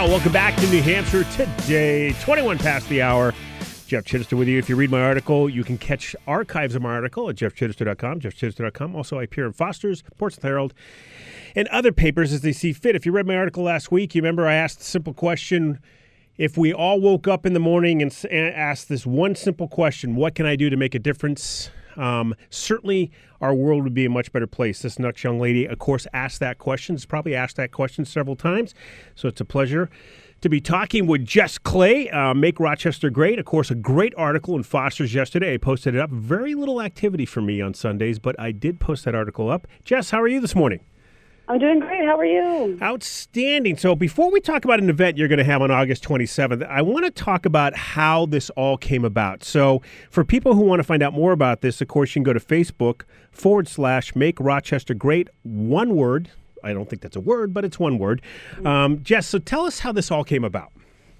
Now, welcome back to New Hampshire today, 21 past the hour. Jeff Chittister with you. If you read my article, you can catch archives of my article at jeffchittister.com, jeffchittister.com. Also, I appear in Foster's, Portsmouth Herald, and other papers as they see fit. If you read my article last week, you remember I asked the simple question, if we all woke up in the morning and asked this one simple question, what can I do to make a difference? Certainly our world would be a much better place. This next young lady, of course, asked that question. She's probably asked that question several times. So it's a pleasure to be talking with Jess Clay, Make Rochester Great. Of course, a great article in Foster's yesterday. I posted it up. Very little activity for me on Sundays, but I did post that article up. Jess, how are you this morning? I'm doing great. How are you? Outstanding. So before we talk about an event you're going to have on August 27th, I want to talk about how this all came about. So for people who want to find out more about this, of course, you can go to Facebook/Make Rochester Great. One word. I don't think that's a word, but it's one word. Jess, so tell us how this all came about.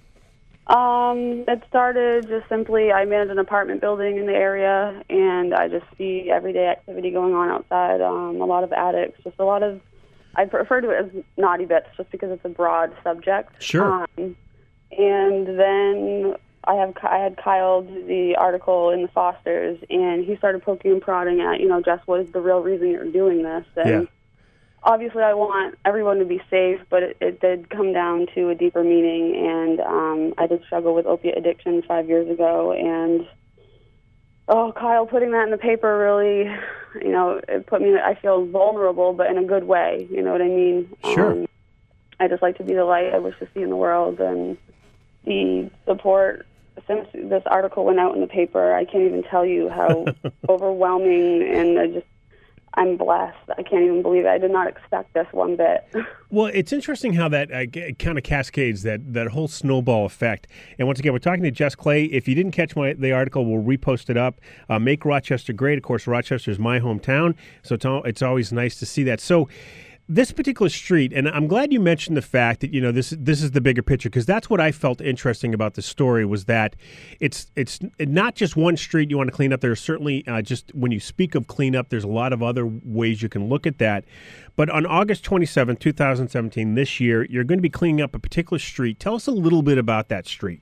It started just simply, I manage an apartment building in the area, and I just see everyday activity going on outside. A lot of addicts, just a lot of, I refer to it as naughty bits just because it's a broad subject. Sure. And then I had Kyle do the article in the Fosters, and he started poking and prodding at, Jess, what is the real reason you're doing this? And obviously I want everyone to be safe, but it did come down to a deeper meaning, and I did struggle with opiate addiction 5 years ago, and Kyle putting that in the paper really, it put me, I feel vulnerable, but in a good way, you know what I mean? Sure. I just like to be the light I wish to see in the world, and the support since this article went out in the paper, I can't even tell you how overwhelming, and I'm blessed. I can't even believe it. I did not expect this one bit. Well, it's interesting how that kind of cascades, that whole snowball effect. And once again, we're talking to Jess Clay. If you didn't catch the article, we'll repost it up. Make Rochester Great. Of course, Rochester is my hometown, so it's always nice to see that. So this particular street, and I'm glad you mentioned the fact that, this is the bigger picture, because that's what I felt interesting about the story, was that it's not just one street you want to clean up. There's certainly, just when you speak of cleanup, there's a lot of other ways you can look at that. But on August 27, 2017, this year, you're going to be cleaning up a particular street. Tell us a little bit about that street.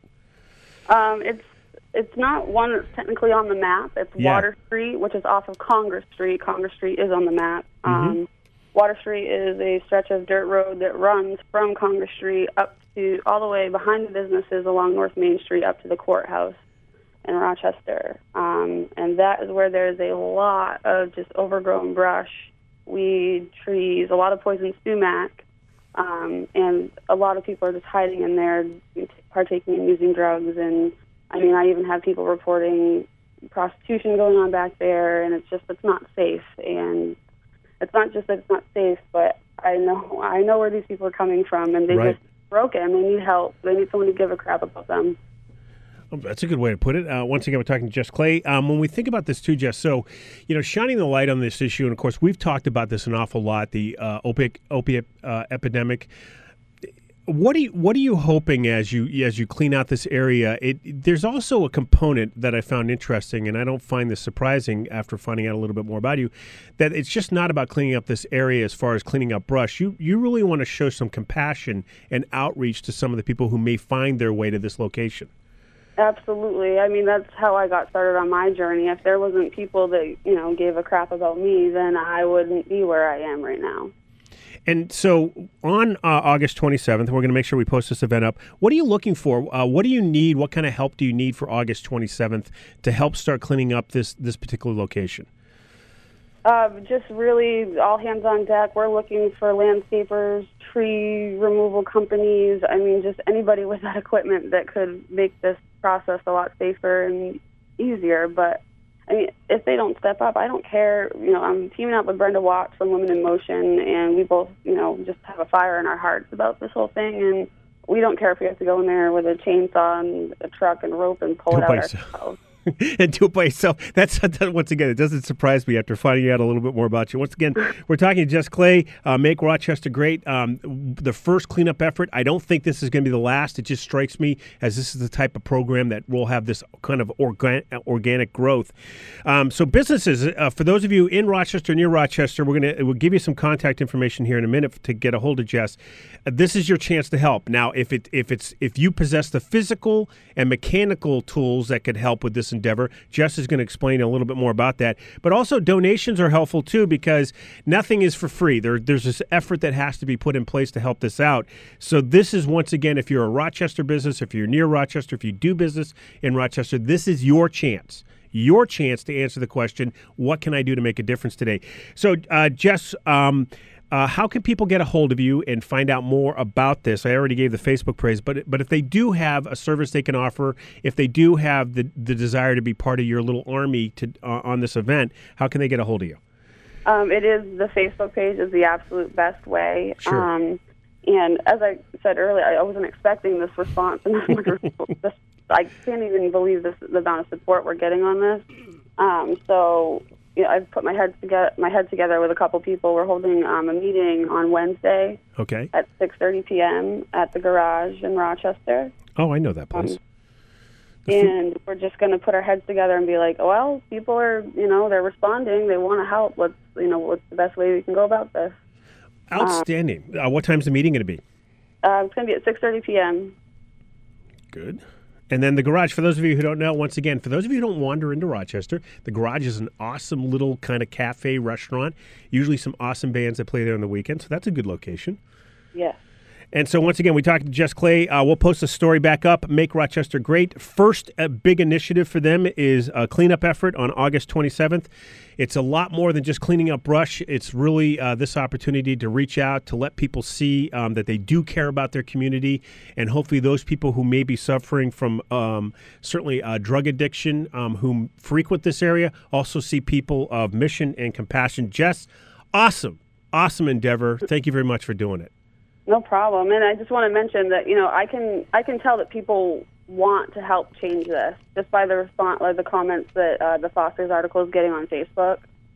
It's not one that's technically on the map. It's Water Street, which is off of Congress Street. Congress Street is on the map. Mm-hmm. Water Street is a stretch of dirt road that runs from Congress Street up to all the way behind the businesses along North Main Street up to the courthouse in Rochester. And that is where there's a lot of just overgrown brush, weed, trees, a lot of poison sumac, and a lot of people are just hiding in there, partaking in using drugs. And, I even have people reporting prostitution going on back there, and it's not safe. And it's not just that it's not safe, but I know where these people are coming from, and they just broken. They need help. They need someone to give a crap about them. Oh, that's a good way to put it. Once again, we're talking to Jess Clay. When we think about this too, Jess, so, shining the light on this issue, and of course, we've talked about this an awful lot, the opiate epidemic. What are you hoping as you clean out this area? There's also a component that I found interesting, and I don't find this surprising after finding out a little bit more about you, that it's just not about cleaning up this area as far as cleaning up brush. You really want to show some compassion and outreach to some of the people who may find their way to this location. Absolutely. That's how I got started on my journey. If there wasn't people that, gave a crap about me, then I wouldn't be where I am right now. And so on August 27th, we're going to make sure we post this event up. What are you looking for? What do you need? What kind of help do you need for August 27th to help start cleaning up this particular location? Just really all hands on deck. We're looking for landscapers, tree removal companies. Just anybody with that equipment that could make this process a lot safer and easier. But if they don't step up, I don't care. I'm teaming up with Brenda Watts from Women in Motion, and we both, just have a fire in our hearts about this whole thing. And we don't care if we have to go in there with a chainsaw and a truck and rope and pull it out ourselves. and do it by yourself. That's once again, it doesn't surprise me after finding out a little bit more about you. Once again, we're talking to Jess Clay, Make Rochester Great. The first cleanup effort. I don't think this is going to be the last. It just strikes me as this is the type of program that will have this kind of organic growth. So businesses, for those of you in Rochester, near Rochester, we'll give you some contact information here in a minute to get a hold of Jess. This is your chance to help. Now, if you possess the physical and mechanical tools that could help with this endeavor, Jess is going to explain a little bit more about that. But also donations are helpful too, because nothing is for free. There's this effort that has to be put in place to help this out. So this is, once again, if you're a Rochester business, if you're near Rochester, if you do business in Rochester, this is your chance. Your chance to answer the question, what can I do to make a difference today? So, Jess, how can people get a hold of you and find out more about this? I already gave the Facebook praise, but if they do have a service they can offer, if they do have the desire to be part of your little army on this event, how can they get a hold of you? It is the Facebook page is the absolute best way. Sure. And as I said earlier, I wasn't expecting this response, and I can't even believe the amount of support we're getting on this. So, you know, I've put my head together with a couple people. We're holding a meeting on Wednesday. Okay. At 6:30 p.m. at the Garage in Rochester. Oh, I know that place. And we're just going to put our heads together and be like, well, people are, they're responding. They want to help. What's the best way we can go about this? Outstanding. What time's the meeting going to be? It's going to be at 6:30 p.m. Good. And then the Garage, for those of you who don't know, once again, for those of you who don't wander into Rochester, the Garage is an awesome little kind of cafe restaurant, usually some awesome bands that play there on the weekend, so that's a good location. Yeah. And so once again, we talked to Jess Clay. We'll post a story back up, Make Rochester Great. First big initiative for them is a cleanup effort on August 27th. It's a lot more than just cleaning up brush. It's really this opportunity to reach out, to let people see that they do care about their community, and hopefully those people who may be suffering from certainly drug addiction, who frequent this area, also see people of mission and compassion. Jess, awesome endeavor. Thank you very much for doing it. No problem. And I just want to mention that, I can tell that people want to help change this just by the response, like the comments that the Foster's article is getting on Facebook.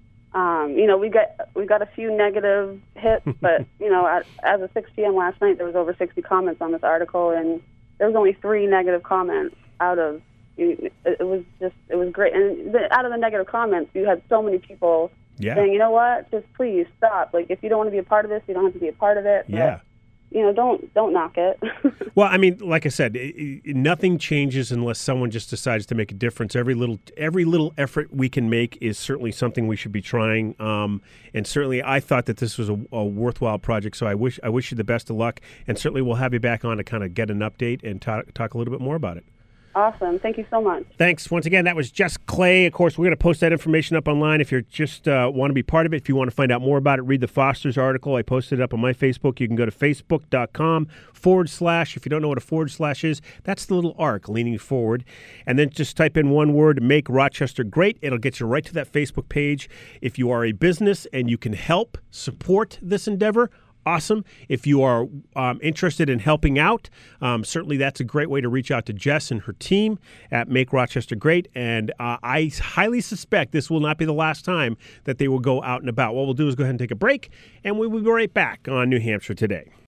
We got a few negative hits, but, as of 6 p.m. last night, there was over 60 comments on this article, and there was only 3 negative comments out of, it was great. And out of the negative comments, you had so many people saying, you know what, just please stop. Like, if you don't want to be a part of this, you don't have to be a part of it. Yeah. But, don't knock it. Well, I mean, like I said, nothing changes unless someone just decides to make a difference. Every little effort we can make is certainly something we should be trying. And certainly, I thought that this was a worthwhile project. So I wish you the best of luck. And certainly, we'll have you back on to kind of get an update and talk a little bit more about it. Awesome. Thank you so much. Thanks. Once again, that was Jess Clay. Of course, we're going to post that information up online if you just want to be part of it. If you want to find out more about it, read the Foster's article. I posted it up on my Facebook. You can go to facebook.com/ if you don't know what a / is, that's the little arc leaning forward. And then just type in one word, Make Rochester Great. It'll get you right to that Facebook page. If you are a business and you can help support this endeavor, awesome. If you are interested in helping out, certainly that's a great way to reach out to Jess and her team at Make Rochester Great. And I highly suspect this will not be the last time that they will go out and about. What we'll do is go ahead and take a break, and we will be right back on New Hampshire Today.